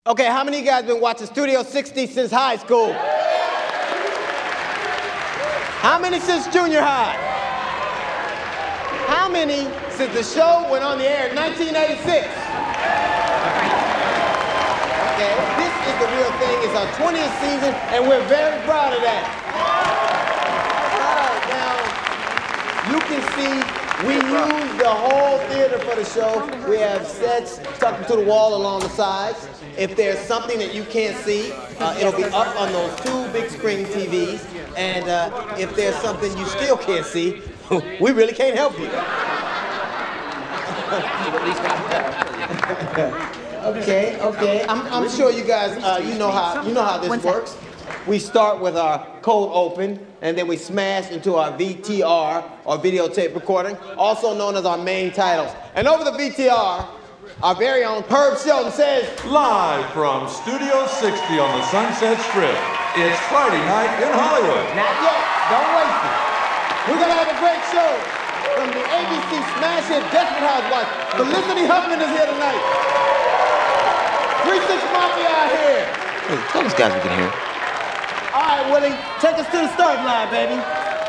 Okay, how many of you guys been watching Studio 60 since high school? How many since junior high? How many since the show went on the air in 1986? Okay, this is the real thing. It's our 20th season, and we're very proud of that. Now, you can see we use the whole theater for the show. We have sets stuck to the wall along the sides. If there's something that you can't see, it'll be up on those two big screen TVs. And if there's something you still can't see, we really can't help you. Okay. I'm sure you guys, you know how this works. We start with our cold open, and then we smash into our VTR, or videotape recording, also known as our main titles. And over the VTR, our very own Herb Shelton says, live from Studio 60 on the Sunset Strip, it's Friday night in Hollywood. Not yet, don't waste it. We're gonna have a great show from the ABC smash hit Desperate Housewives. Felicity Huffman is here tonight. 3 6 Mafia are here. Hey, tell these guys we can hear. All right, Willie, take us to the starting line, baby.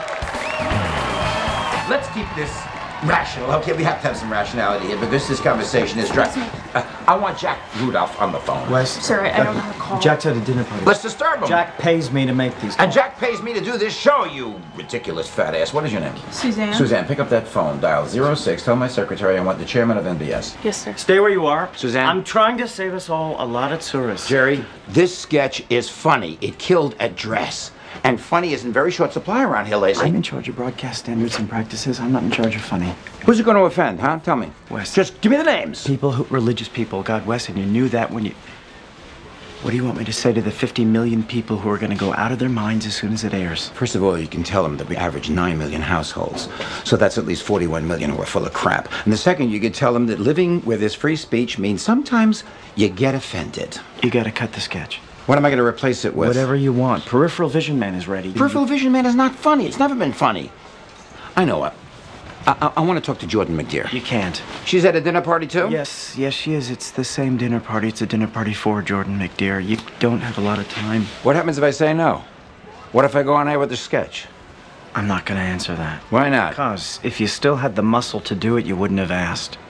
Let's keep this rational. Okay, we have to have some rationality here because this conversation is dry. I want Jack Rudolph on the phone. Wes. Sorry, I don't know how to call. Jack's at a dinner party. Let's disturb him. Jack pays me to make these calls. And Jack pays me to do this show, you ridiculous fat ass. What is your name? Suzanne. Suzanne, pick up that phone. Dial 06. Tell my secretary I want the chairman of NBS. Yes, sir. Stay where you are. Suzanne. I'm trying to save us all a lot of tourists. Jerry, this sketch is funny. It killed a dress. And funny is in very short supply around here, Lazy. I'm in charge of broadcast standards and practices. I'm not in charge of funny. Who's it going to offend, huh? Tell me. Wes. Just give me the names. Religious people. God, Wes, and you knew that when you... What do you want me to say to the 50 million people who are going to go out of their minds as soon as it airs? First of all, you can tell them that we average 9 million households. So that's at least 41 million who are full of crap. And the second, you could tell them that living where there's free speech means sometimes you get offended. You got to cut the sketch. What am I going to replace it with? Whatever you want. Peripheral Vision Man is ready. Peripheral Vision Man is not funny. It's never been funny. I know what. I want to talk to Jordan McDear. You can't. She's at a dinner party, too? Yes, she is. It's the same dinner party. It's a dinner party for Jordan McDear. You don't have a lot of time. What happens if I say no? What if I go on air with the sketch? I'm not going to answer that. Why not? Because if you still had the muscle to do it, you wouldn't have asked.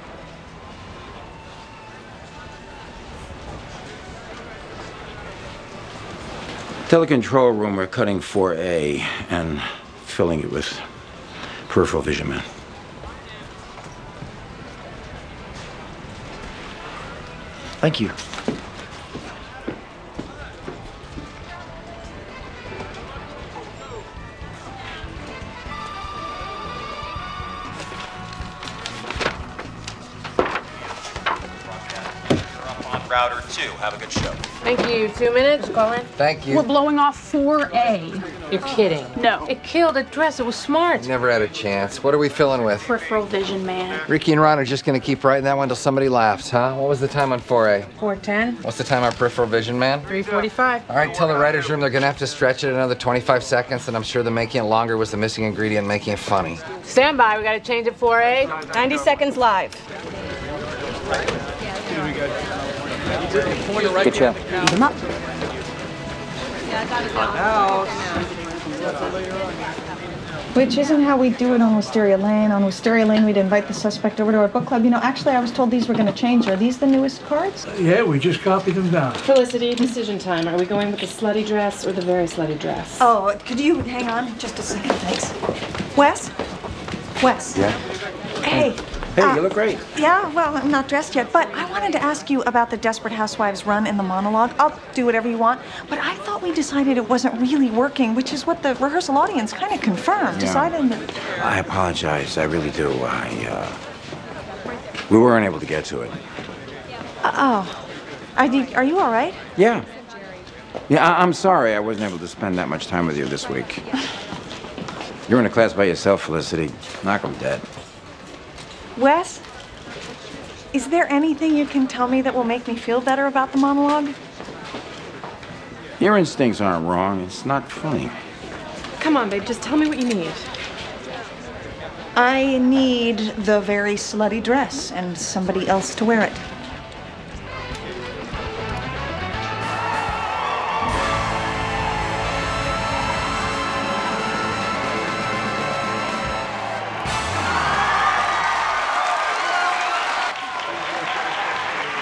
Tell the control room we're cutting 4A and filling it with Peripheral Vision Man. Thank you. Router 2. Have a good show. Thank you. 2 minutes, Colin. Thank you. We're blowing off 4A. You're kidding. No. It killed a dress. It was smart. Never had a chance. What are we filling with? Peripheral Vision Man. Ricky and Ron are just gonna keep writing that one till somebody laughs, huh? What was the time on 4A? 4:10. What's the time on Peripheral Vision Man? 3:45. All right, tell the writer's room they're gonna have to stretch it another 25 seconds, and I'm sure the making it longer was the missing ingredient making it funny. Stand by. We got to change it 4A. 90 seconds live. Good show. Beat 'em up. Which isn't how we do it on Wisteria Lane. On Wisteria Lane, we'd invite the suspect over to our book club. You know, actually, I was told these were going to change. Are these the newest cards? Yeah, we just copied them down. Felicity, decision time. Are we going with the slutty dress or the very slutty dress? Oh, could you hang on just a second? Thanks. Wes? Wes? Yeah? Hey. Hey, you look great. Yeah, well, I'm not dressed yet, but I wanted to ask you about the Desperate Housewives run in the monologue. I'll do whatever you want, but I thought we decided it wasn't really working, which is what the rehearsal audience kind of confirmed. Yeah. Decided that... I apologize. I really do. We weren't able to get to it. Are you all right? Yeah. Yeah, I'm sorry I wasn't able to spend that much time with you this week. You're in a class by yourself, Felicity. Knock 'em dead. Wes, is there anything you can tell me that will make me feel better about the monologue? Your instincts aren't wrong. It's not funny. Come on, babe. Just tell me what you need. I need the very slutty dress and somebody else to wear it.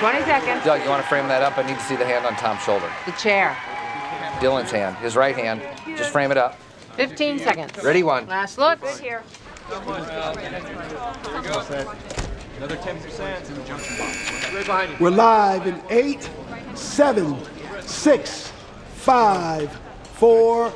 20 seconds. Doug, you want to frame that up? I need to see the hand on Tom's shoulder. The chair. Dylan's hand, his right hand. Just frame it up. 15 seconds. Ready, one. Last look. Right here. Another 10% in the junction box. Right behind you. We're live in 8, 7, 6, 5, 4.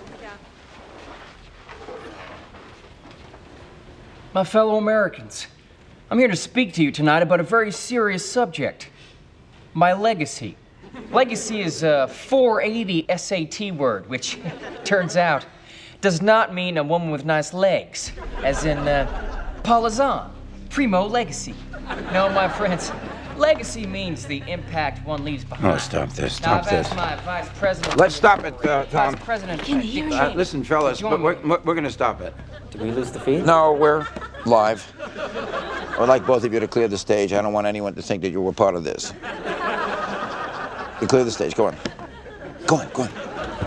My fellow Americans, I'm here to speak to you tonight about a very serious subject. My legacy. Legacy is a 480 SAT word, which, turns out, does not mean a woman with nice legs, as in Paulazan, primo legacy. No, my friends, legacy means the impact one leaves behind. Oh, stop this, Now, stop I've this. asked my vice president. Let's stop it, Tom. Vice President. Can you hear you? Listen, fellas, we're going to stop it. Did we lose the feed? No, we're live. I would like both of you to clear the stage. I don't want anyone to think that you were part of this. You clear the stage. Go on. Go on, go on.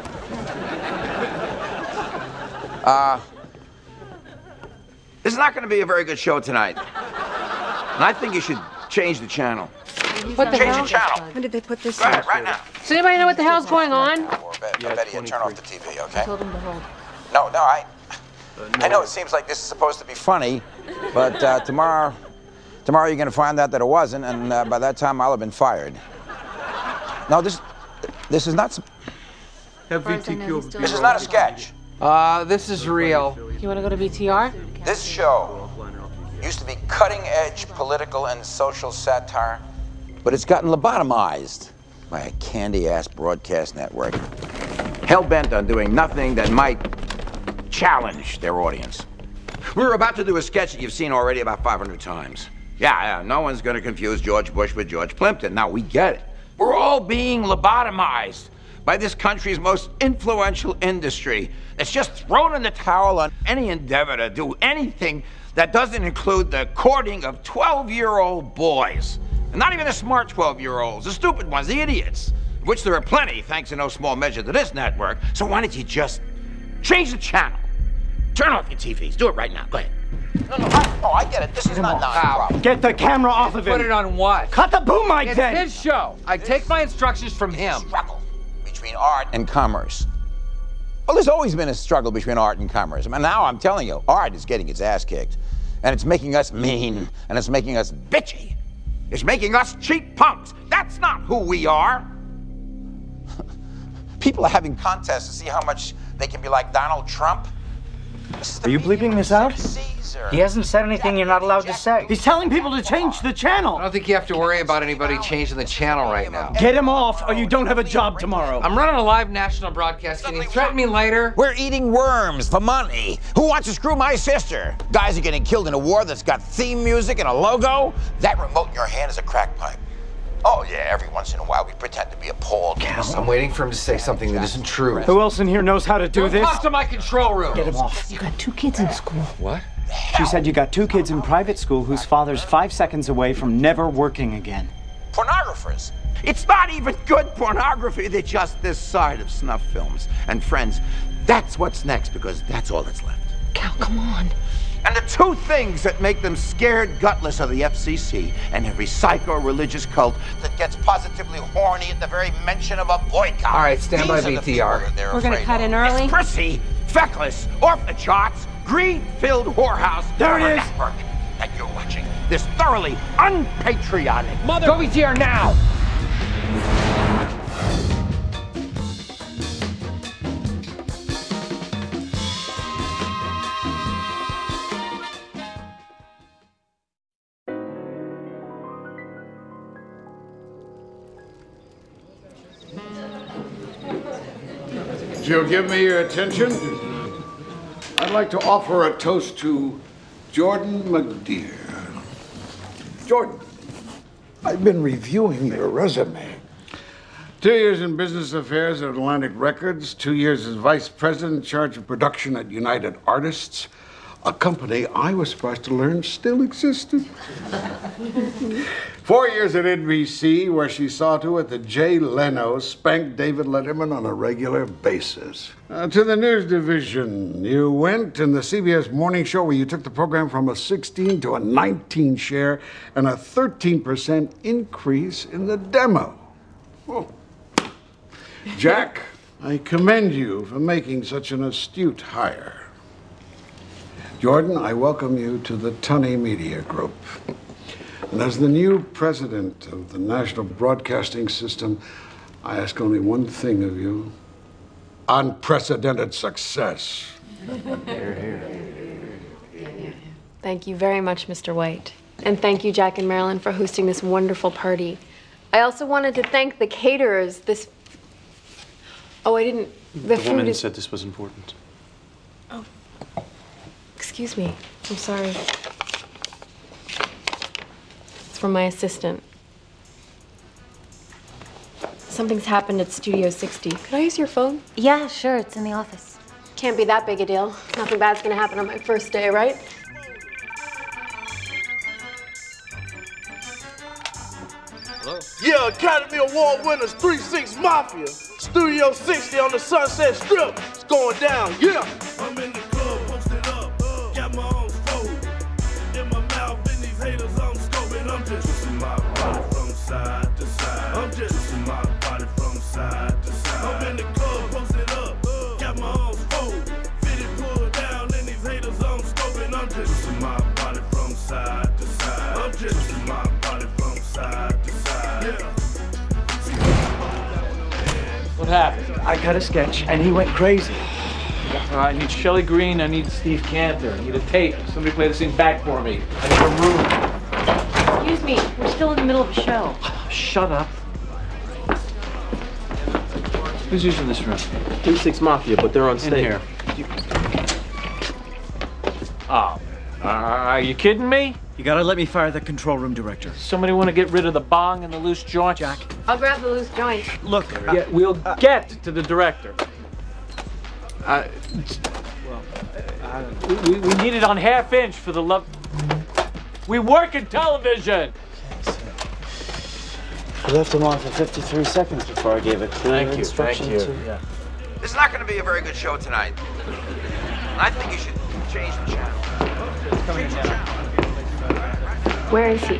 This is not going to be a very good show tonight. And I think you should change the channel. What the Change hell? the channel. When did they put this Go ahead, right now. Does anybody know what the hell's going on? Betty, turn off the TV, okay? I told him to hold. No, I know it seems like this is supposed to be funny, but tomorrow you're going to find out that it wasn't, and by that time I'll have been fired. No, this is not. This is not a sketch. This is real. You want to go to BTR? This show used to be cutting-edge political and social satire, but it's gotten lobotomized by a candy-ass broadcast network, hell-bent on doing nothing that might challenge their audience. We're about to do a sketch that you've seen already about 500 times. Yeah, no one's going to confuse George Bush with George Plimpton. Now, we get it. We're all being lobotomized by this country's most influential industry that's just thrown in the towel on any endeavor to do anything that doesn't include the courting of 12-year-old boys. And not even the smart 12-year-olds, the stupid ones, the idiots, of which there are plenty, thanks in no small measure to this network. So why don't you just change the channel? Turn off your TVs. Do it right now. Go ahead. No, I get it. This is not a problem. Get the camera off of him. Put it on what? Cut the boom mic It's then. his show. I take my instructions from him. Struggle between art and commerce. Well, there's always been a struggle between art and commerce. I mean, now I'm telling you, art is getting its ass kicked. And it's making us mean, and it's making us bitchy. It's making us cheap punks. That's not who we are. People are having contests to see how much they can be like Donald Trump. Are you bleeping this out? Caesar. He hasn't said anything you're not allowed to say. He's telling people to change the channel. I don't think you have to worry about anybody changing the channel right now. Get him off, or you don't have a job tomorrow. I'm running a live national broadcast. Can you threaten me later? We're eating worms for money. Who wants to screw my sister? Guys are getting killed in a war that's got theme music and a logo. That remote in your hand is a crack pipe. Oh, yeah, every once in a while we pretend to be appalled. I'm waiting for him to say something that isn't true. Who else in here knows how to do this? Talk to my control room. Get him off. You got 2 kids in school. What? She said you got 2 kids in private school whose father's 5 seconds away from never working again. Pornographers. It's not even good pornography. They're just this side of snuff films. And friends, that's what's next, because that's all that's left. Cal, come on. And the 2 things that make them scared gutless are the FCC and every psycho-religious cult that gets positively horny at the very mention of a boycott. All right, stand by These are the BTR. people that they're We're going to afraid cut of. in early. It's prissy, feckless, off the charts, greed-filled whorehouse. There it is. Network that you're watching. This thoroughly unpatriotic. Go BTR now! If you'll give me your attention, I'd like to offer a toast to Jordan McDear. Jordan, I've been reviewing your resume. 2 years in business affairs at Atlantic Records, 2 years as vice president in charge of production at United Artists, a company I was surprised to learn still existed. 4 years at NBC, where she saw to it that Jay Leno spanked David Letterman on a regular basis. To the news division, you went in the CBS morning show where you took the program from a 16 to a 19 share and a 13% increase in the demo. Oh. Jack, I commend you for making such an astute hire. Jordan, I welcome you to the Tunney Media Group. And as the new president of the National Broadcasting System, I ask only one thing of you: unprecedented success. Thank you very much, Mr. White. And thank you, Jack and Marilyn, for hosting this wonderful party. I also wanted to thank the caterers. Oh, I didn't. The woman said this was important. Oh. Excuse me. I'm sorry. It's from my assistant. Something's happened at Studio 60. Could I use your phone? Yeah, sure. It's in the office. Can't be that big a deal. Nothing bad's gonna happen on my first day, right? Hello? Yeah, Academy Award winners 3-6 Mafia. Studio 60 on the Sunset Strip. It's going down, yeah. I'm in the club, posted up, got my own fold. In my mouth, and these haters, I'm scoping. I'm just twisting my body from side to side. I'm just twisting my body from side to side. I'm in the club, posted up, got my own fold. Fitted, pulled down, and these haters, I'm scoping. I'm just twisting my body from side to side. I'm just twisting my body from side to side, yeah. What happened? I cut a sketch, and he went crazy. I need Shelley Green, I need Steve Cantor, I need a tape. Somebody play this thing back for me. I need a room. Excuse me, we're still in the middle of a show. Shut up. Who's using this room? 3-6 Mafia, but they're on stage. In here. Oh, are you kidding me? You gotta let me fire the control room director. Somebody want to get rid of the bong and the loose joint? Jack. I'll grab the loose joint. Look, yeah, we'll get to the director. We need it on half-inch for the love. We work in television. I left him on for 53 seconds before I gave a clear instruction to... Yeah. This is not going to be a very good show tonight. I think you should change the channel. Where is he?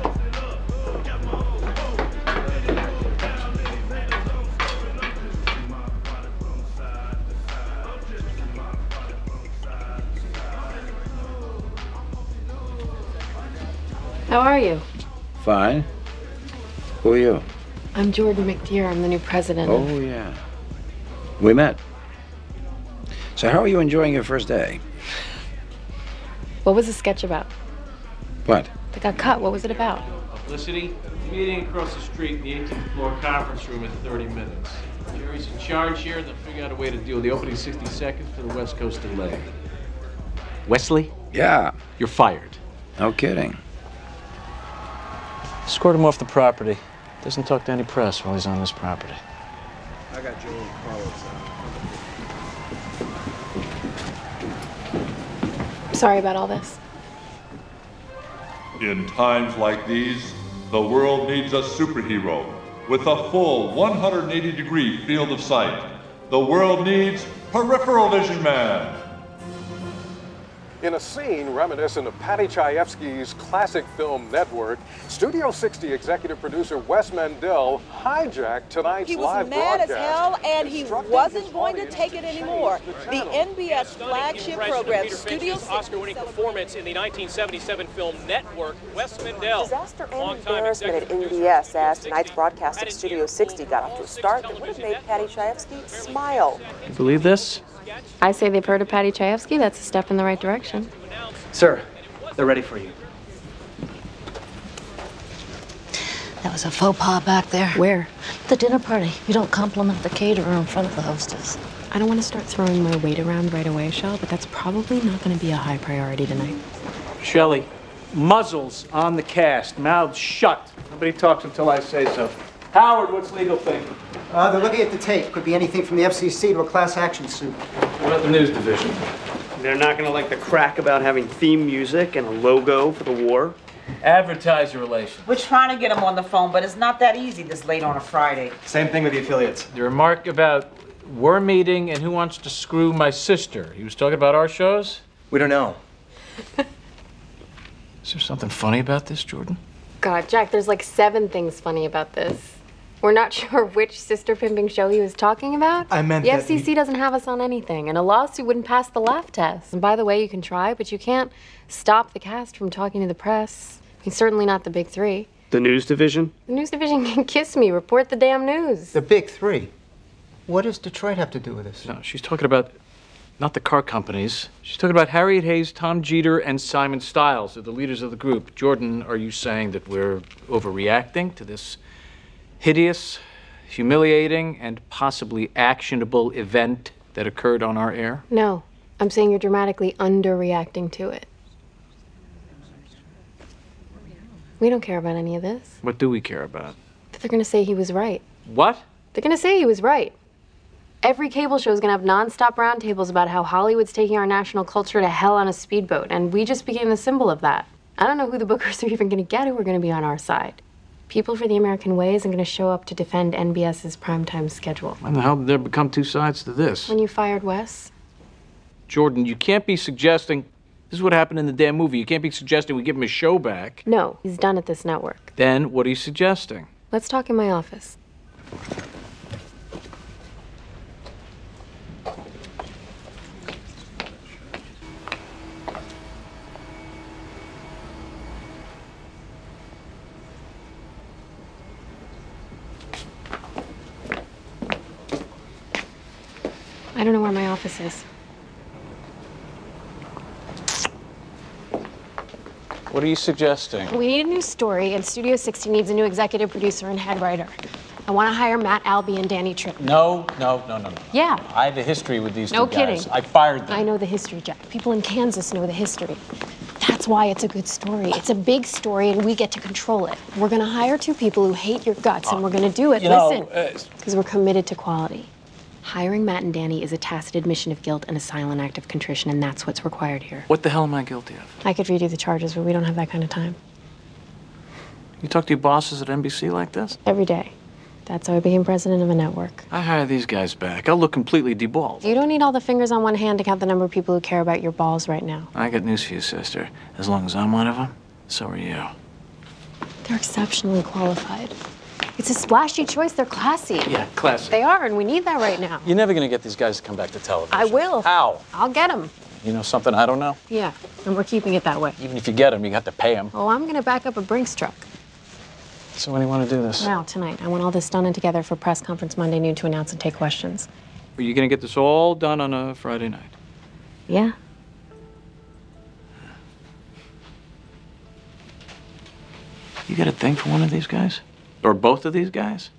How are you? Fine. Who are you? I'm Jordan McDear. I'm the new president. Oh, yeah. We met. So how are you enjoying your first day? What was the sketch about? What? That got cut. What was it about? Publicity. Meeting across the street in the 18th floor conference room in 30 minutes. Jerry's in charge here, and they'll figure out a way to deal with the opening 60 seconds for the West Coast delay. Wesley? Yeah. You're fired. No kidding. Escort him off the property. Doesn't talk to any press while he's on this property. I got Joel Carlos. Sorry about all this. In times like these, the world needs a superhero with a full 180-degree field of sight. The world needs Peripheral Vision Man. In a scene reminiscent of Paddy Chayefsky's classic film Network, Studio 60 executive producer Wes Mandel hijacked tonight's live broadcast. He was mad as hell, and he wasn't going to take it anymore. The NBS flagship program, Studio 60. Oscar-winning performance in the 1977 film Network, Wes Mandel. Disaster and embarrassment at NBS as tonight's broadcast of Studio 60 got off to a start that would have made Paddy Chayefsky smile. You believe this? I say they've heard of Paddy Chayefsky. That's a step in the right direction. Sir, they're ready for you. That was a faux pas back there. Where? The dinner party. You don't compliment the caterer in front of the hostess. I don't want to start throwing my weight around right away, Shell, but that's probably not going to be a high priority tonight. Shelley, muzzles on the cast, mouths shut. Nobody talks until I say so. Howard, what's legal thinking? They're looking at the tape. Could be anything from the FCC to a class action suit. What about the news division? They're not gonna like the crack about having theme music and a logo for the war. Advertiser relations. We're trying to get them on the phone, but it's not that easy this late on a Friday. Same thing with the affiliates. The remark about we're meeting and who wants to screw my sister. He was talking about our shows? We don't know. Is there something funny about this, Jordan? God, Jack, there's like 7 things funny about this. We're not sure which sister pimping show he was talking about. I meant the that FCC doesn't have us on anything, and a lawsuit wouldn't pass the laugh test. And by the way, you can try, but you can't stop the cast from talking to the press. I mean, certainly not the big 3. The news division? The news division can kiss me. Report the damn news. The big 3? What does Detroit have to do with this? No, she's talking about not the car companies. She's talking about Harriet Hayes, Tom Jeter, and Simon Stiles, are the leaders of the group. Jordan, are you saying that we're overreacting to this hideous, humiliating, and possibly actionable event that occurred on our air? No, I'm saying you're dramatically underreacting to it. We don't care about any of this. What do we care about? They're gonna say he was right. What? They're gonna say he was right. Every cable show is gonna have non-stop roundtables about how Hollywood's taking our national culture to hell on a speedboat, and we just became the symbol of that. I don't know who the bookers are even gonna get who are gonna be on our side. People for the American Way isn't gonna show up to defend NBS's primetime schedule. When the hell did there become 2 sides to this? When you fired Wes? Jordan, you can't be suggesting... This is what happened in the damn movie. You can't be suggesting we give him his show back. No, he's done at this network. Then what are you suggesting? Let's talk in my office. I don't know where my office is. What are you suggesting? We need a new story, and Studio 60 needs a new executive producer and head writer. I want to hire Matt Albee and Danny Tripp. No. Yeah. I have a history with these No two guys. kidding. I fired them. I know the history, Jack. People in Kansas know the history. That's why it's a good story. It's a big story, and we get to control it. We're going to hire 2 people who hate your guts, and we're going to do it. Listen, because we're committed to quality. Hiring Matt and Danny is a tacit admission of guilt and a silent act of contrition, and that's what's required here. What the hell am I guilty of? I could redo the charges, but we don't have that kind of time. You talk to your bosses at NBC like this? Every day. That's how I became president of a network. I hire these guys back. I'll look completely deballed. You don't need all the fingers on one hand to count the number of people who care about your balls right now. I got news for you, sister. As long as I'm one of them, so are you. They're exceptionally qualified. It's a splashy choice. They're classy. Yeah, classy. They are, and we need that right now. You're never going to get these guys to come back to television. I will. How? I'll get them. You know something I don't know? Yeah, and we're keeping it that way. Even if you get them, you have to pay them. Oh, I'm going to back up a Brinks truck. So when do you want to do this? Now, tonight. I want all this done and together for press conference Monday noon to announce and take questions. Are you going to get this all done on a Friday night? Yeah. You got a thing for one of these guys? Or both of these guys?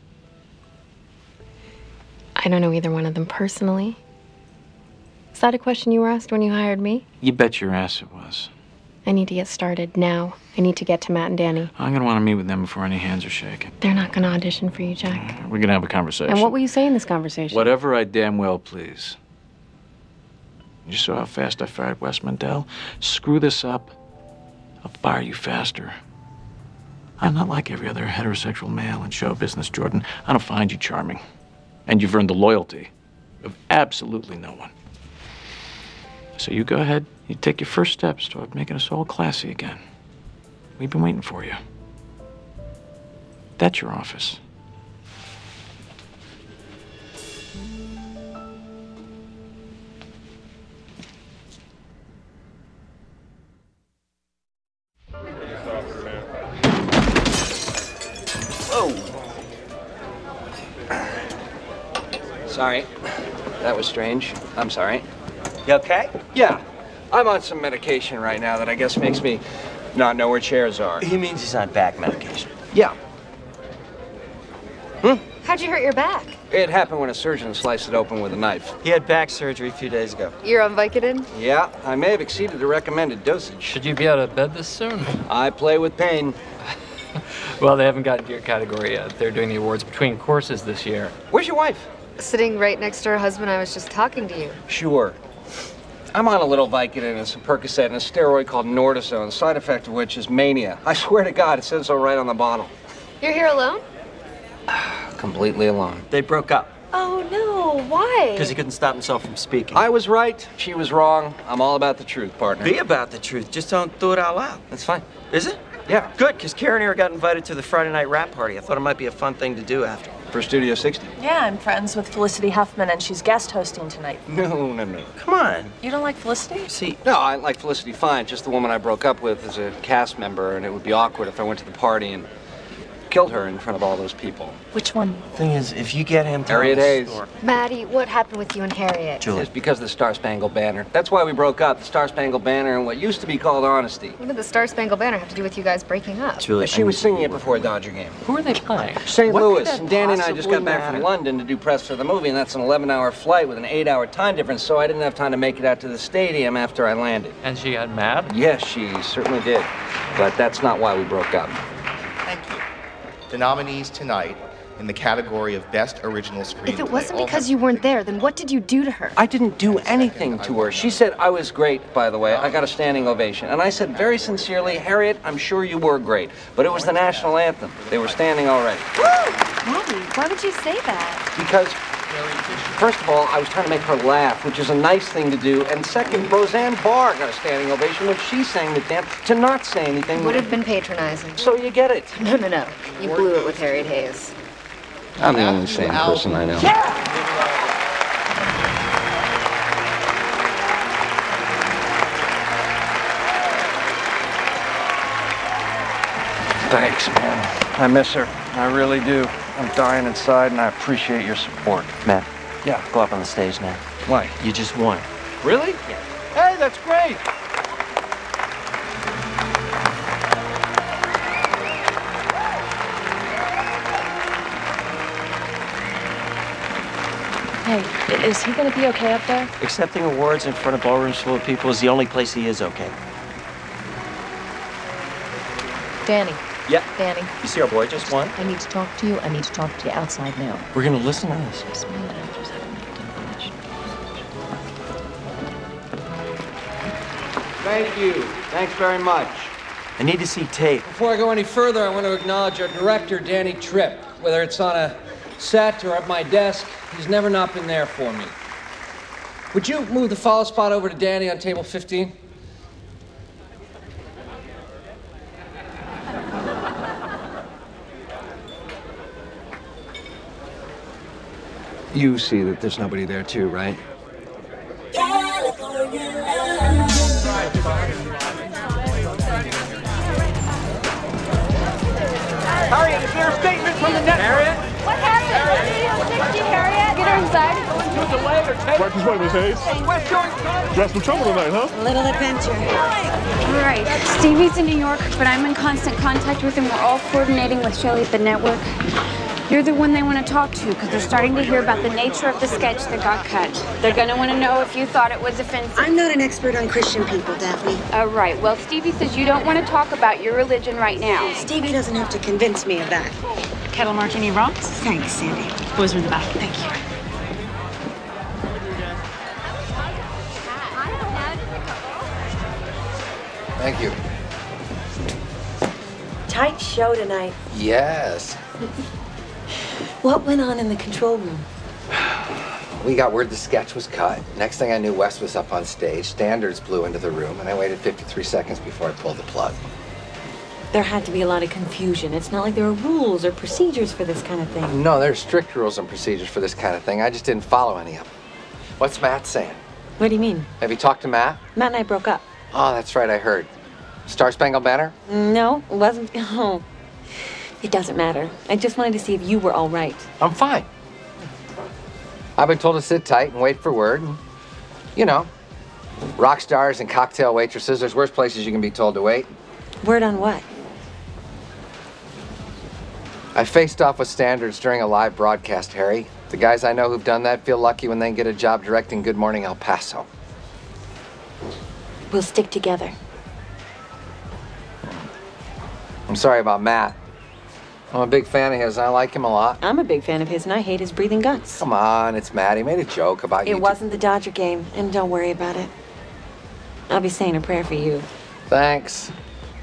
I don't know either one of them personally. Is that a question you were asked when you hired me? You bet your ass it was. I need to get started now. I need to get to Matt and Danny. I'm going to want to meet with them before any hands are shaken. They're not going to audition for you, Jack. We're going to have a conversation. And what will you say in this conversation? Whatever I damn well please. You saw how fast I fired Wes Mendel? Screw this up, I'll fire you faster. I'm not like every other heterosexual male in show business, Jordan. I don't find you charming. And you've earned the loyalty of absolutely no one. So you go ahead, you take your first steps toward making us all classy again. We've been waiting for you. That's your office. Whoa. Sorry. That was strange. I'm sorry. You okay? Yeah. I'm on some medication right now that I guess makes me not know where chairs are. He means he's on back medication. Yeah. How'd you hurt your back? It happened when a surgeon sliced it open with a knife. He had back surgery a few days ago. You're on Vicodin? Yeah, I may have exceeded the recommended dosage. Should you be out of bed this soon? I play with pain. Well, they haven't gotten to your category yet. They're doing the awards between courses this year. Where's your wife? Sitting right next to her husband. I was just talking to you. Sure. I'm on a little Vicodin and some Percocet and a steroid called Nordazone, the side effect of which is mania. I swear to God, it says so right on the bottle. You're here alone? Completely alone. They broke up Oh, no. Why? because he couldn't stop himself from speaking. I was right, she was wrong. I'm all about the truth, partner. Be about the truth. Just don't do it out loud. That's fine. Is it? Yeah. Good, because Karen here got invited to the Friday night rap party. I thought it might be a fun thing to do after. For Studio 60? Yeah, I'm friends with Felicity Huffman, and she's guest hosting tonight. No. Come on. You don't like Felicity? See, No, I like Felicity fine. Just the woman I broke up with is a cast member, and it would be awkward if I went to the party and killed her in front of all those people. Which one? thing is, if you get him to Harriet the Hayes. store- Maddie, what happened with you and Harriet? Julie. It's because of the Star Spangled Banner. That's why we broke up. The Star Spangled Banner and what used to be called honesty. What did the Star Spangled Banner have to do with you guys breaking up? Julie, She was singing it before a Dodger game. Who are they playing? St. What Louis. could that And Danny and I just got possibly back from matter? London to do press for the movie, and that's an 11-hour flight with an 8-hour time difference, so I didn't have time to make it out to the stadium after I landed. And she got mad? Yes, she certainly did. But that's not why we broke up. Thank you. The nominees tonight in the category of Best Original Screenplay. If it wasn't all because you weren't there, then what did you do to her? I didn't do anything to her. She said I was great, by the way. I got a standing ovation. And I said very sincerely, Harriet, I'm sure you were great. But it was the national anthem. They were standing already. Maddie, why would you say that? Because, first of all, I was trying to make her laugh, which is a nice thing to do. And second, Roseanne Barr got a standing ovation when she sang the dance. To not say anything Would have been patronizing. So you get it. No. You blew it with Harriet Hayes. I'm the only sane person I know. Thanks, man. I miss her. I really do. I'm dying inside, and I appreciate your support. Matt, Yeah. go up on the stage now. Why? You just won. Really? Yeah. Hey, that's great. Hey, is he gonna be okay up there? Accepting awards in front of ballrooms full of people is the only place he is okay. Danny. Yeah. Danny. You see our boy just won? I need to talk to you. I need to talk to you outside now. We're gonna listen to this. Thank you. Thanks very much. I need to see tape. Before I go any further, I want to acknowledge our director, Danny Tripp. Whether it's on a set or at my desk, he's never not been there for me. Would you move the follow spot over to Danny on table 15? You see that there's nobody there too, right? Harriet, is there a statement from the network? Harriet? What happened? Studio 60, Harriet? Get her inside. Right this way, Miss Hayes. Dressed for trouble tonight, huh? Little adventure. All right. Stevie's in New York, but I'm in constant contact with him. We're all coordinating with Shelley at the network. You're the one they want to talk to because they're starting to hear about the nature of the sketch that got cut. They're going to want to know if you thought it was offensive. I'm not an expert on Christian people, Daphne. Right. Well, Stevie says you don't want to talk about your religion right now. Stevie doesn't have to convince me of that. Kettle martini rocks? Thanks, Sandy. Boys are in the back. Thank you. Thank you. Tight show tonight. Yes. What went on in the control room? We got word the sketch was cut. Next thing I knew, Wes was up on stage. Standards blew into the room, and I waited 53 seconds before I pulled the plug. There had to be a lot of confusion. It's not like there are rules or procedures for this kind of thing. No, there's strict rules and procedures for this kind of thing. I just didn't follow any of them. What's Matt saying? What do you mean? Have you talked to Matt? Matt and I broke up. Oh, that's right, I heard. Star Spangled Banner? No, it wasn't. Oh, it doesn't matter. I just wanted to see if you were all right. I'm fine. I've been told to sit tight and wait for word. You know, rock stars and cocktail waitresses, there's worse places you can be told to wait. Word on what? I faced off with Standards during a live broadcast, Harry. The guys I know who've done that feel lucky when they can get a job directing Good Morning El Paso. We'll stick together. I'm sorry about Matt. I'm a big fan of his, and I like him a lot. I'm a big fan of his, and I hate his breathing guts. Come on, it's Matt. He made a joke about you. It wasn't the Dodger game, and don't worry about it. I'll be saying a prayer for you. Thanks.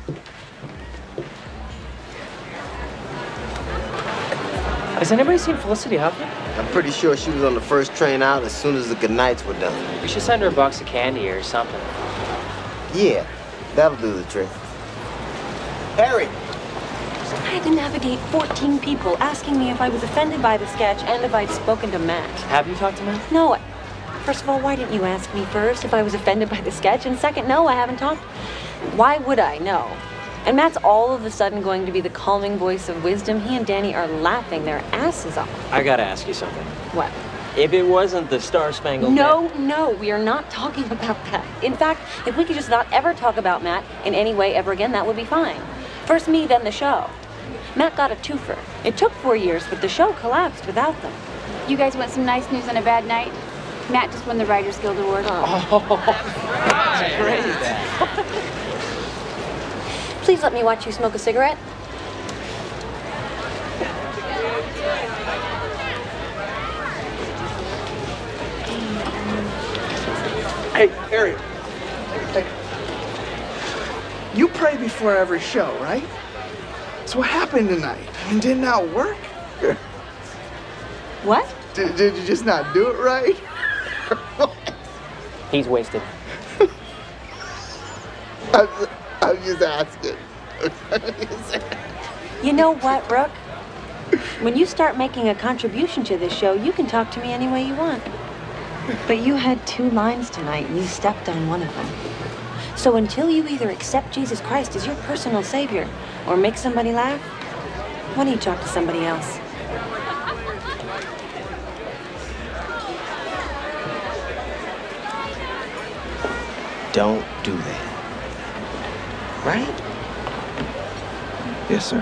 Has anybody seen Felicity Huffman? I'm pretty sure she was on the first train out as soon as the goodnights were done. We should send her a box of candy or something. Yeah, that'll do the trick. Harry! I had to navigate 14 people asking me if I was offended by the sketch and if I'd spoken to Matt. Have you talked to Matt? No. First of all, why didn't you ask me first if I was offended by the sketch? And second, no, I haven't talked. Why would I? No. And Matt's all of a sudden going to be the calming voice of wisdom. He and Danny are laughing their asses off. I gotta ask you something. What? If it wasn't the Star-Spangled No, we are not talking about that. In fact, if we could just not ever talk about Matt in any way ever again, that would be fine. First me, then the show. Matt got a twofer. It took 4 years, but the show collapsed without them. You guys want some nice news on a bad night? Matt just won the Writers Guild Award. That's great. Please let me watch you smoke a cigarette. Hey, Harry. Hey. You pray before every show, right? So what happened tonight? I mean, didn't that work? What? Did you just not do it right? He's wasted. I'm just asking. You know what, Brooke? When you start making a contribution to this show, you can talk to me any way you want. But you had 2 lines tonight, and you stepped on one of them. So until you either accept Jesus Christ as your personal savior or make somebody laugh, why don't you talk to somebody else? Don't do that. Right? Yes, sir.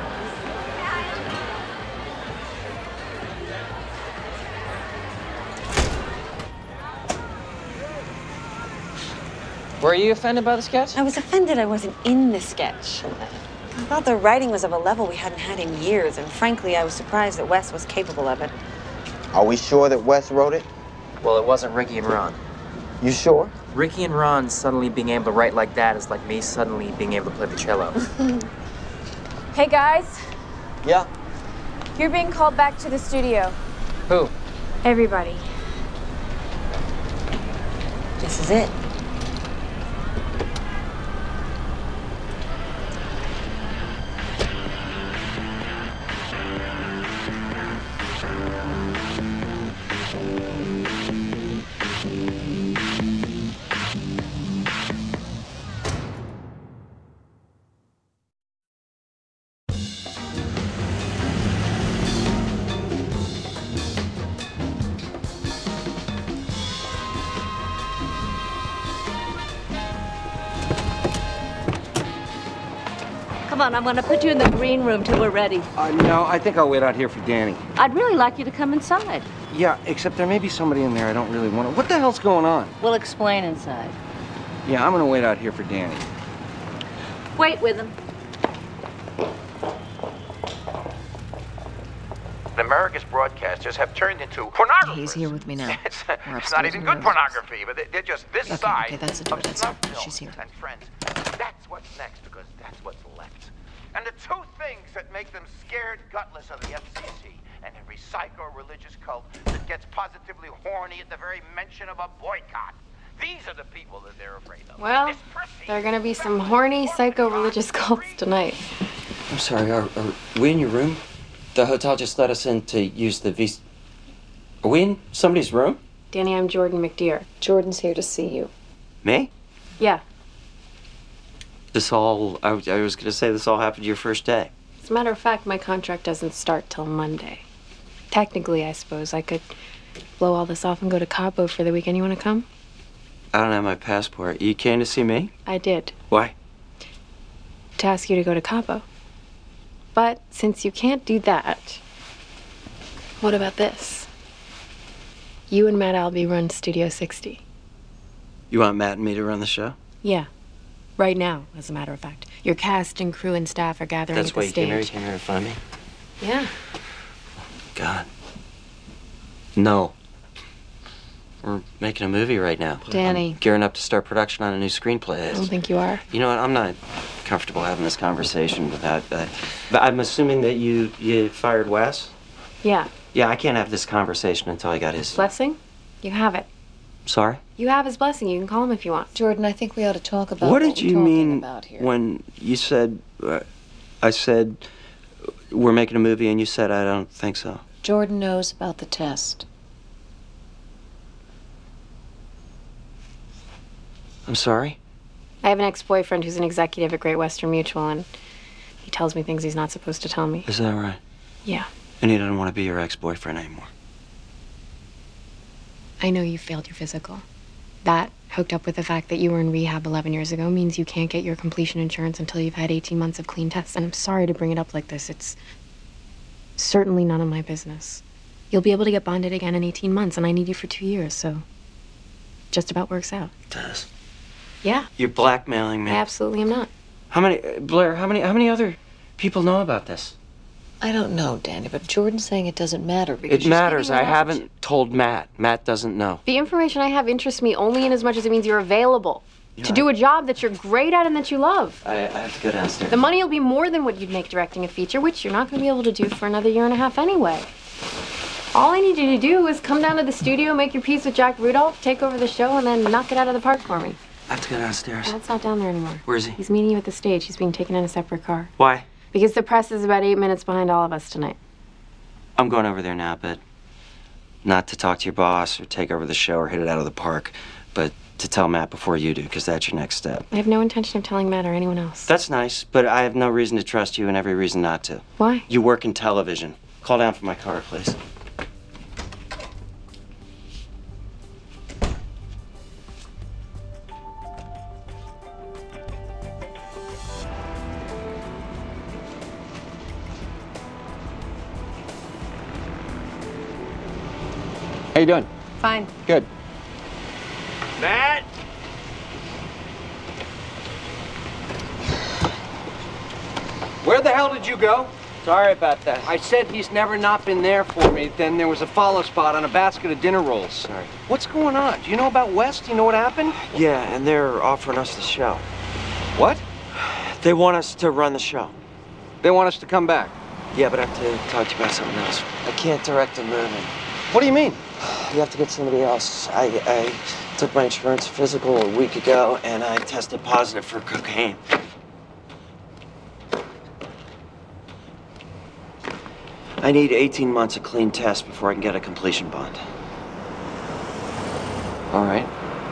Were you offended by the sketch? I was offended I wasn't in the sketch. I thought the writing was of a level we hadn't had in years, and frankly, I was surprised that Wes was capable of it. Are we sure that Wes wrote it? Well, it wasn't Ricky and Ron. You sure? Ricky and Ron suddenly being able to write like that is like me suddenly being able to play the cello. Hey, guys. Yeah? You're being called back to the studio. Who? Everybody. This is it. Come on, I'm gonna put you in the green room till we're ready. No, I think I'll wait out here for Danny. I'd really like you to come inside. Yeah, except there may be somebody in there I don't really want to. What the hell's going on? We'll explain inside. Yeah, I'm gonna wait out here for Danny. Wait with him. America's broadcasters have turned into pornography. He's here with me now. It's not even good pornography, but they're just this side okay, that's the door. of That's snuff her. films She's here. and friends. That's what's next, because that's what's left. And the 2 things that make them scared gutless of the FCC and every psycho-religious cult that gets positively horny at the very mention of a boycott. These are the people that they're afraid of. Well, there are gonna be some horny psycho-religious cults tonight. I'm sorry, are we in your room? The hotel just let us in to use the Are we in somebody's room? Danny, I'm Jordan McDeer. Jordan's here to see you. Me? Yeah. This all, I was gonna say this all happened your first day. As a matter of fact, my contract doesn't start till Monday. Technically, I suppose I could blow all this off and go to Cabo for the weekend. You wanna come? I don't have my passport. You came to see me? I did. Why? To ask you to go to Cabo. But since you can't do that, what about this? You and Matt Albee run Studio 60. You want Matt and me to run the show? Yeah. Right now, as a matter of fact. Your cast and crew and staff are gathering That's at the why you came here? You stage. came here to find me? Yeah. God. No. We're making a movie right now. Danny. I'm gearing up to start production on a new screenplay. I don't think you are. You know what? I'm not comfortable having this conversation without. But I'm assuming that you fired Wes. Yeah. Yeah, I can't have this conversation until I got his Blessing? You have it. Sorry. You have his blessing. You can call him if you want. Jordan, I think we ought to talk about What did you mean here. when you said? I said we're making a movie, and you said I don't think so. Jordan knows about the test. I'm sorry? I have an ex-boyfriend who's an executive at Great Western Mutual, and he tells me things he's not supposed to tell me. Is that right? Yeah. And he doesn't want to be your ex-boyfriend anymore. I know you failed your physical. That, hooked up with the fact that you were in rehab 11 years ago, means you can't get your completion insurance until you've had 18 months of clean tests. And I'm sorry to bring it up like this. It's certainly none of my business. You'll be able to get bonded again in 18 months, and I need you for 2 years, so just about works out. It does. Yeah. You're blackmailing me. I absolutely am not. How many, Blair, how many other people know about this? I don't know, Danny, but Jordan's saying it doesn't matter because It matters. I haven't told Matt. Matt doesn't know. The information I have interests me only in as much as it means you're available to do a job that you're great at and that you love. I have to go downstairs. The money will be more than what you'd make directing a feature, which you're not going to be able to do for another 1.5 years anyway. All I need you to do is come down to the studio, make your peace with Jack Rudolph, take over the show, and then knock it out of the park for me. I have to go downstairs. Matt's not down there anymore. Where is he? He's meeting you at the stage. He's being taken in a separate car. Why? Because the press is about 8 minutes behind all of us tonight. I'm going over there now, but not to talk to your boss or take over the show or hit it out of the park, but to tell Matt before you do, because that's your next step. I have no intention of telling Matt or anyone else. That's nice, but I have no reason to trust you and every reason not to. Why? You work in television. Call down for my car, please. How you doing? Fine. Good. Matt? Where the hell did you go? Sorry about that. I said he's never not been there for me. Then there was a follow spot on a basket of dinner rolls. Sorry. What's going on? Do you know about West? Do you know what happened? Yeah, and they're offering us the show. What? They want us to run the show. They want us to come back. Yeah, but I have to talk to you about something else. I can't direct a movie. What do you mean? You have to get somebody else. I took my insurance physical a week ago, and I tested positive for cocaine. I need 18 months of clean tests before I can get a completion bond. All right.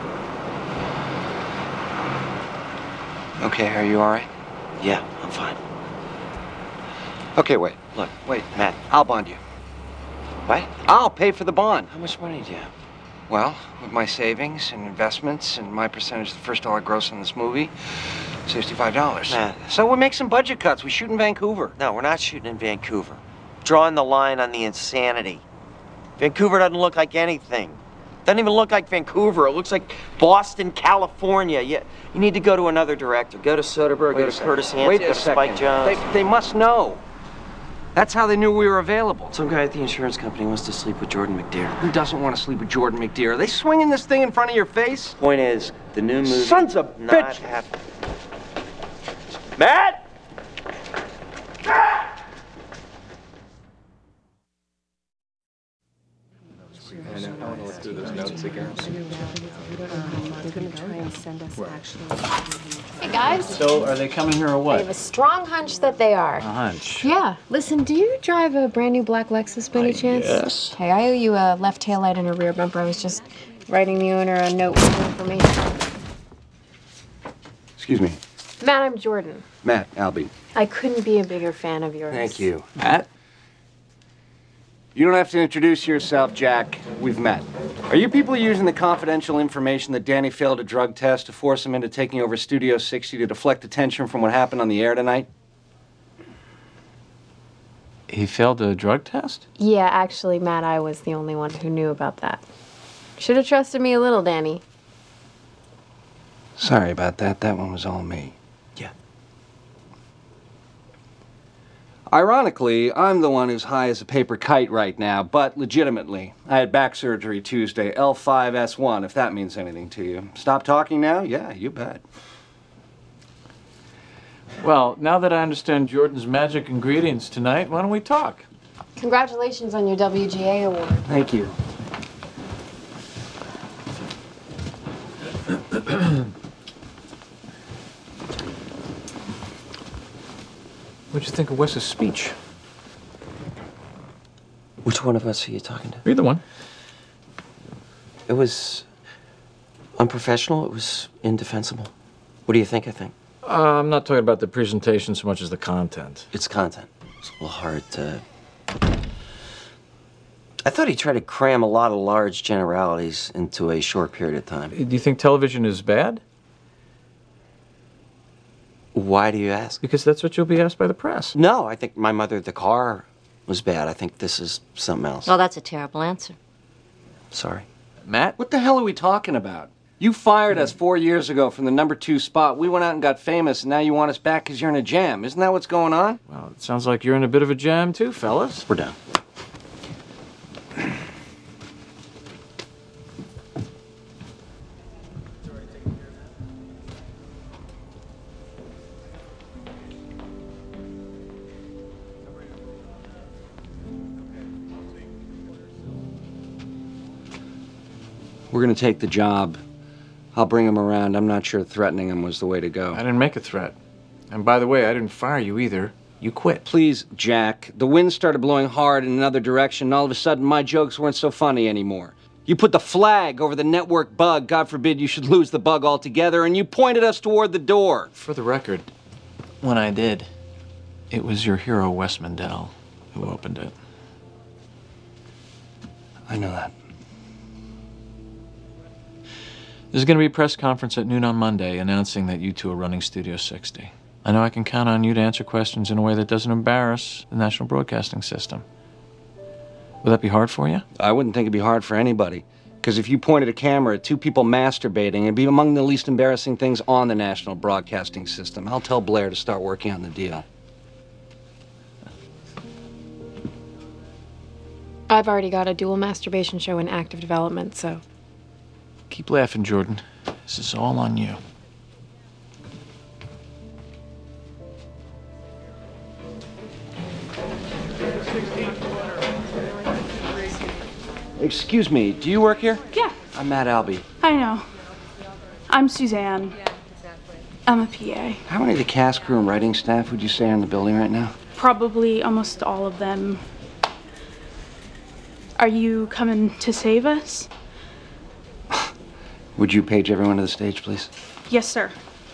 Okay, are you all right? Yeah, I'm fine. Okay, wait. Look, Wait, Matt. I'll bond you. What? I'll pay for the bond. How much money do you have? Well, with my savings and investments and my percentage of the first dollar gross on this movie, $65. Matt. So we'll make some budget cuts. We shoot in Vancouver. No, we're not shooting in Vancouver. Drawing the line on the insanity. Vancouver doesn't look like anything. Doesn't even look like Vancouver. It looks like Boston, California. You need to go to another director. Go to Soderbergh, go to Curtis Hanson, Wait go a to second. Spike Jones. They must know. That's how they knew we were available. Some guy at the insurance company wants to sleep with Jordan McDear. Who doesn't want to sleep with Jordan McDear? Are they swinging this thing in front of your face? Point is, the new movie... Sons of not bitches! happening. Matt! I want to look through those notes again. They're going to try and send us actually. Hey guys. So, are they coming here or I what? have a strong hunch that they are. A hunch. Yeah. Listen, do you drive a brand new black Lexus by any chance? Yes. Hey, I owe you a left tail light and a rear bumper. I was just writing the owner a note with some information. Excuse me. Matt, I'm Jordan. Matt, Albie. I couldn't be a bigger fan of yours. Thank you. Matt? You don't have to introduce yourself, Jack. We've met. Are you people using the confidential information that Danny failed a drug test to force him into taking over Studio 60 to deflect attention from what happened on the air tonight? He failed a drug test? Yeah, actually, Matt, I was the only one who knew about that. Should have trusted me a little, Danny. Sorry about that. That one was all me. Yeah. Ironically, I'm the one who's high as a paper kite right now, but legitimately. I had back surgery Tuesday, L5S1, if that means anything to you. Stop talking now? Yeah, you bet. Well, now that I understand Jordan's magic ingredients tonight, why don't we talk? Congratulations on your WGA award. Thank you. What'd you think of Wes's speech? Which one of us are you talking to? Either one. It was unprofessional. It was indefensible. What do you think I think? I'm not talking about the presentation so much as the content. It's content. It's a little hard to... I thought he tried to cram a lot of large generalities into a short period of time. Do you think television is bad? Why do you ask? Because that's what you'll be asked by the press. No, I think My Mother the Car was bad. I think this is something else. Well, that's a terrible answer. Sorry. Matt? What the hell are we talking about? You fired us 4 years ago from the #2 spot. We went out and got famous, and now you want us back because you're in a jam. Isn't that what's going on? Well, it sounds like you're in a bit of a jam too, fellas. We're done. We're going to take the job. I'll bring him around. I'm not sure threatening him was the way to go. I didn't make a threat. And by the way, I didn't fire you either. You quit. Please, Jack. The wind started blowing hard in another direction, and all of a sudden my jokes weren't so funny anymore. You put the flag over the network bug. God forbid you should lose the bug altogether, and you pointed us toward the door. For the record, when I did, it was your hero, Wes Mendell, who opened it. I know that. There's going to be a press conference at noon on Monday announcing that you two are running Studio 60. I know I can count on you to answer questions in a way that doesn't embarrass the National Broadcasting System. Would that be hard for you? I wouldn't think it'd be hard for anybody. Because if you pointed a camera at two people masturbating, it'd be among the least embarrassing things on the National Broadcasting System. I'll tell Blair to start working on the deal. I've already got a dual masturbation show in active development, so... Keep laughing, Jordan. This is all on you. Excuse me, do you work here? Yeah. I'm Matt Albee. I know. I'm Suzanne. I'm a PA. How many of the cast, crew, and writing staff would you say are in the building right now? Probably almost all of them. Are you coming to save us? Would you page everyone to the stage, please? Yes, sir.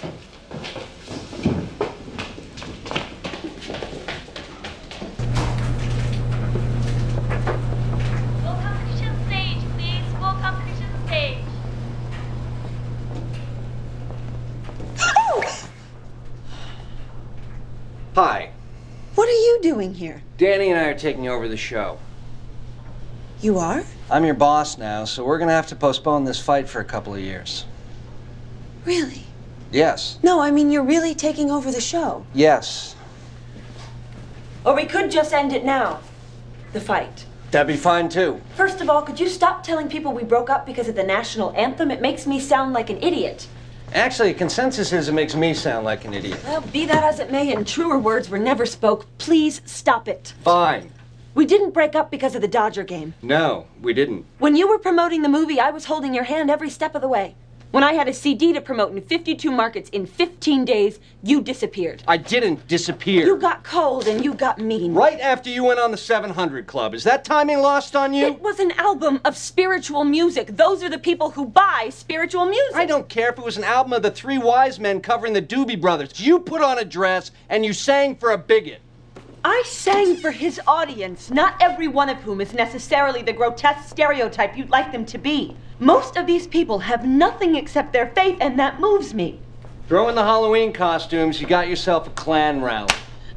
Hi. What are you doing here? Danny and I are taking over the show. You are? I'm your boss now, so we're gonna have to postpone this fight for a couple of years. Really? Yes. No, I mean, you're really taking over the show. Yes. Or we could just end it now. The fight. That'd be fine, too. First of all, could you stop telling people we broke up because of the national anthem? It makes me sound like an idiot. Actually, a consensus is it makes me sound like an idiot. Well, be that as it may, and truer words were never spoke. Please stop it. Fine. We didn't break up because of the Dodger game. No, we didn't. When you were promoting the movie, I was holding your hand every step of the way. When I had a CD to promote in 52 markets in 15 days, you disappeared. I didn't disappear. You got cold and you got mean. Right after you went on the 700 Club. Is that timing lost on you? It was an album of spiritual music. Those are the people who buy spiritual music. I don't care if it was an album of the Three Wise Men covering the Doobie Brothers. You put on a dress and you sang for a bigot. I sang for his audience, not every one of whom is necessarily the grotesque stereotype you'd like them to be. Most of these people have nothing except their faith, and that moves me. Throw in the Halloween costumes, you got yourself a Klan rally.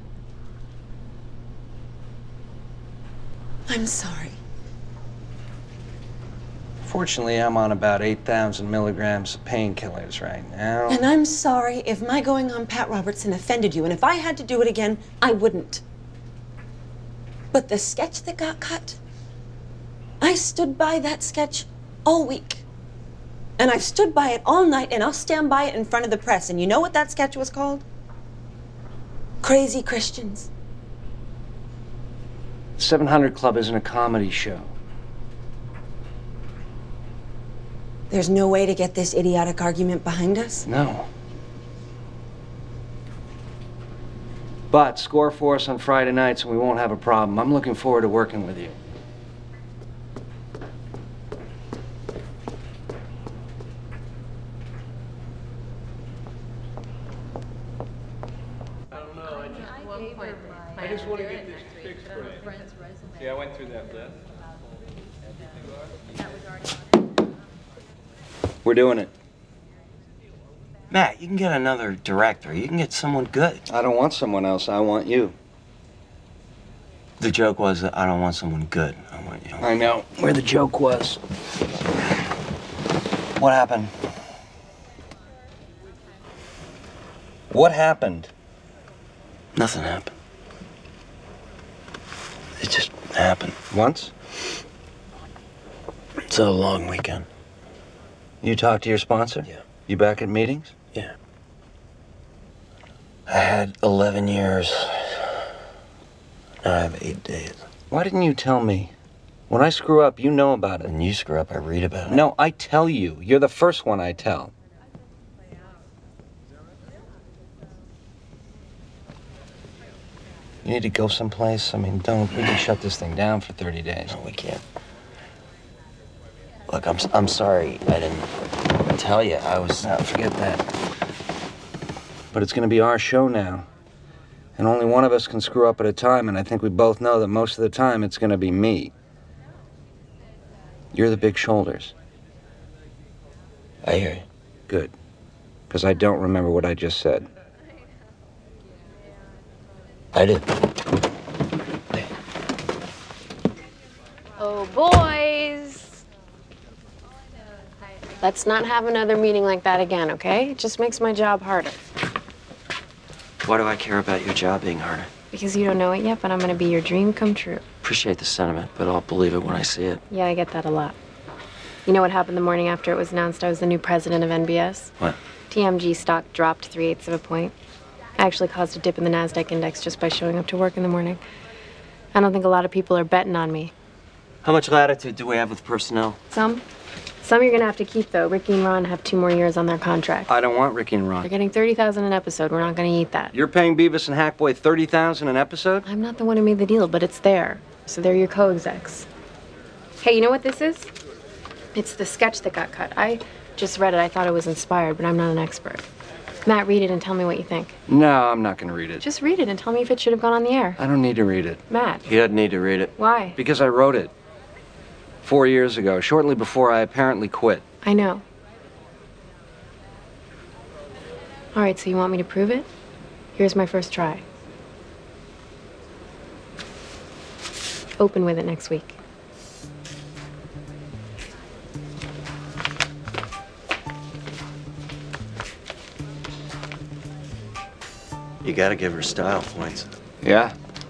I'm sorry. Fortunately, I'm on about 8,000 milligrams of painkillers right now. And I'm sorry if my going on Pat Robertson offended you, and if I had to do it again, I wouldn't. But the sketch that got cut, I stood by that sketch all week. And I've stood by it all night, and I'll stand by it in front of the press. And you know what that sketch was called? Crazy Christians. 700 Club isn't a comedy show. There's no way to get this idiotic argument behind us? No. But score for us on Friday nights and we won't have a problem. I'm looking forward to working with you. I just want to get this fixed for you. Yeah, I went through that list. We're doing it. Matt, you can get another director. You can get someone good. I don't want someone else. I want you. The joke was that I don't want someone good. I want you. I know where the joke was. What happened? What happened? Nothing happened. It just happened. Once? It's a long weekend. You talked to your sponsor? Yeah. You back at meetings? Yeah. I had 11 years. Now I have 8 days. Why didn't you tell me? When I screw up, you know about it. When you screw up, I read about it. No, I tell you. You're the first one I tell. You need to go someplace? I mean, we can shut this thing down for 30 days. No, we can't. Look, I'm sorry I didn't tell you. Forget that. But it's gonna be our show now. And only one of us can screw up at a time, and I think we both know that most of the time it's gonna be me. You're the big shoulders. I hear you. Good. Because I don't remember what I just said. I did. Oh, boys. Let's not have another meeting like that again, okay? It just makes my job harder. Why do I care about your job being harder? Because you don't know it yet, but I'm gonna be your dream come true. Appreciate the sentiment, but I'll believe it when I see it. Yeah, I get that a lot. You know what happened the morning after it was announced I was the new president of NBS? What? TMG stock dropped 3/8 of a point. I actually caused a dip in the NASDAQ index just by showing up to work in the morning. I don't think a lot of people are betting on me. How much latitude do we have with personnel? Some you're gonna have to keep, though. Ricky and Ron have 2 more years on their contract. I don't want Ricky and Ron. They're getting $30,000 an episode. We're not gonna eat that. You're paying Beavis and Hackboy $30,000 an episode? I'm not the one who made the deal, but it's there. So they're your co-execs. Hey, you know what this is? It's the sketch that got cut. I just read it. I thought it was inspired, but I'm not an expert. Matt, read it and tell me what you think. No, I'm not going to read it. Just read it and tell me if it should have gone on the air. I don't need to read it. Matt. He doesn't need to read it. Why? Because I wrote it 4 years ago, shortly before I apparently quit. I know. All right, so you want me to prove it? Here's my first try. Open with it next week. You gotta give her style points. Yeah?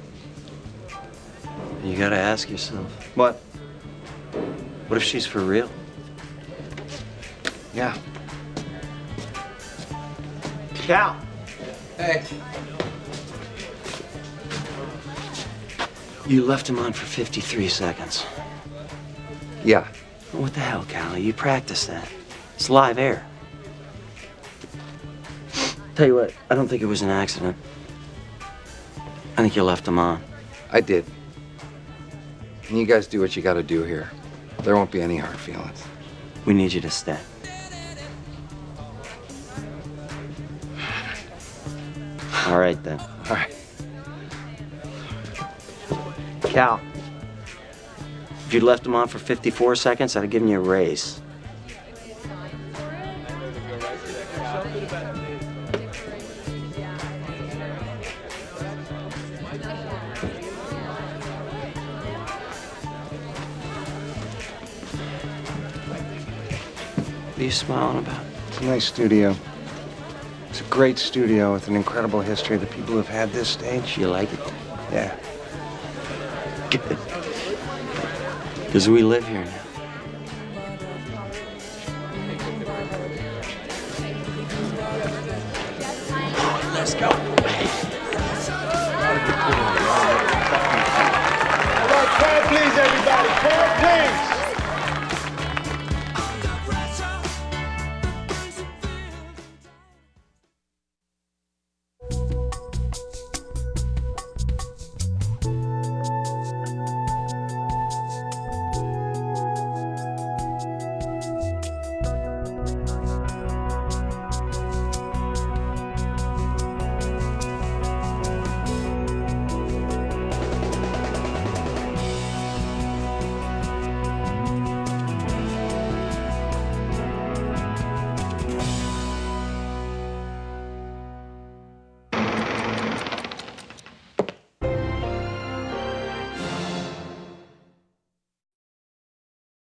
You gotta ask yourself, What? what if she's for real? Yeah. Cal. Hey. You left him on for 53 seconds. Yeah. What the hell, Cal? You practiced that. It's live air. Tell you what, I don't think it was an accident. I think you left him on. I did. And you guys do what you gotta do here. There won't be any hard feelings. We need you to stay. All right, then. All right. Cal, if you'd left him on for 54 seconds, I'd have given you a raise. What are you smiling about? It's a nice studio. It's a great studio with an incredible history. The people who've had this stage. You like it? Yeah. Because we live here now.